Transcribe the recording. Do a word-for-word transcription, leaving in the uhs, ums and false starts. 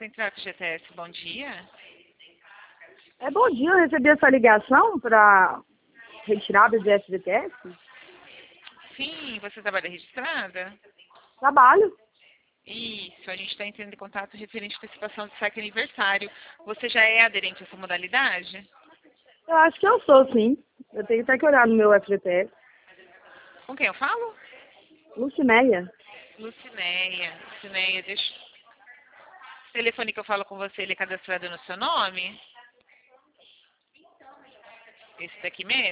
Central F G T S, bom dia. É, bom dia, eu recebi essa ligação para retirada de F G T S. Sim, você trabalha registrada? Trabalho. Isso, a gente está entrando em contato referente à antecipação do saque aniversário. Você já é aderente a essa modalidade? Eu acho que eu sou, sim. Eu tenho até que olhar no meu F G T S. Com quem eu falo? Lucinéia. Lucinéia. Lucinéia, deixa... O telefone que eu falo com você, ele é cadastrado no seu nome? Esse daqui mesmo?